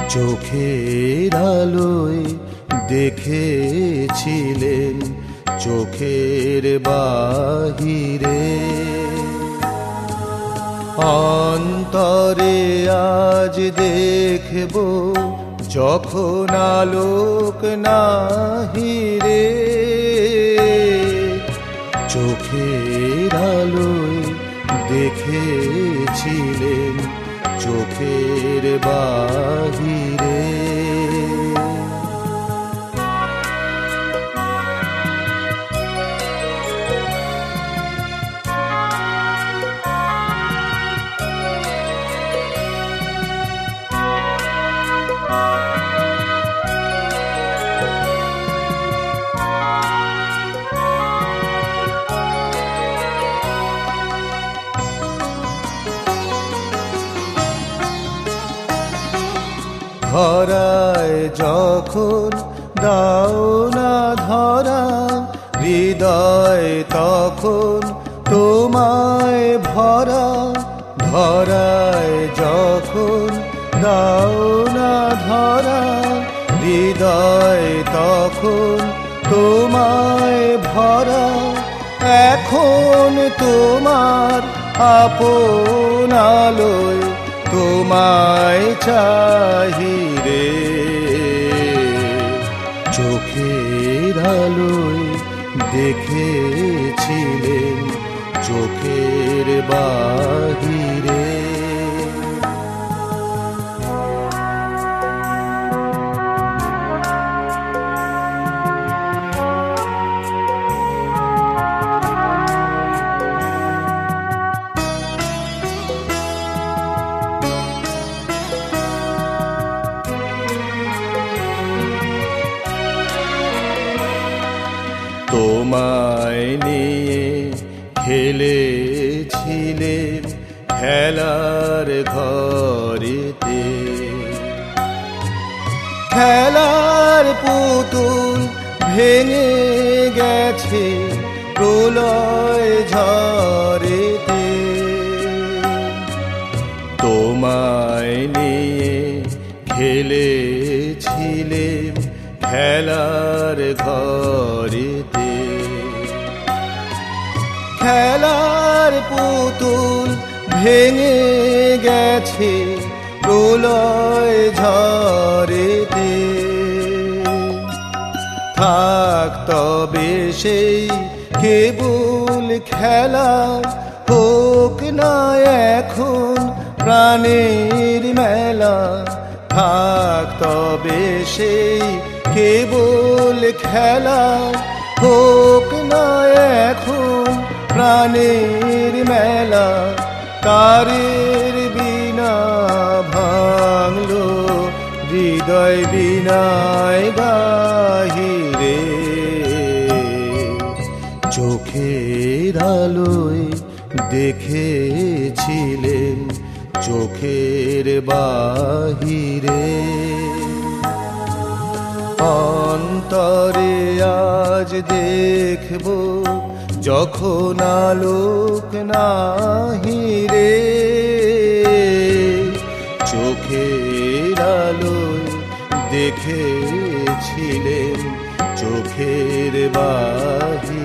চোখের আলোয় দেখেছিলেন চোখের বাহিরে, অন্তরে আজ দেখব যখন আলোক নাহিরে। চোখের আলোয় দেখেছিলেন চোখের বাহিরে। ধরায় যখন দাও না ধরা, হৃদয় তখন তোমায় ভরা। ধরায় যখন দাও না ধরা, হৃদয় তখন তোমায় ভরা। এখন তোমার আপন আলোয় তোমায় চাহিরে। চোখের আলোয় দেখেছিলেন চোখের বাহিরে। তোমায় নিয়ে খেলেছিলেন খেলার ঘরেতে, খেলার পুতুল ভেঙে গেছে প্রলয় ঝড়েতে। তোমায় নিয়ে খেলেছিলেন খেলার ঘরেতে, খেলার পুতুল ভেঙে গেছে প্রলয় ঝড়েতে। থাক তবে সেই কেবল খেলা, হোক না এখন প্রাণের মেলা। থাক তবে সেই কেবল খেলা, হোক না এখন প্রাণের মেলা। তারের বিনা ভাঙলো হৃদয় বিনায় বাহিরে। চোখের আলোয় দেখেছিলেন চোখের বাহিরে। অন্তরে আজ দেখব যখন আলোক নাহিরে। চোখের আলোয় দেখেছিলেন চোখের বাহিরে।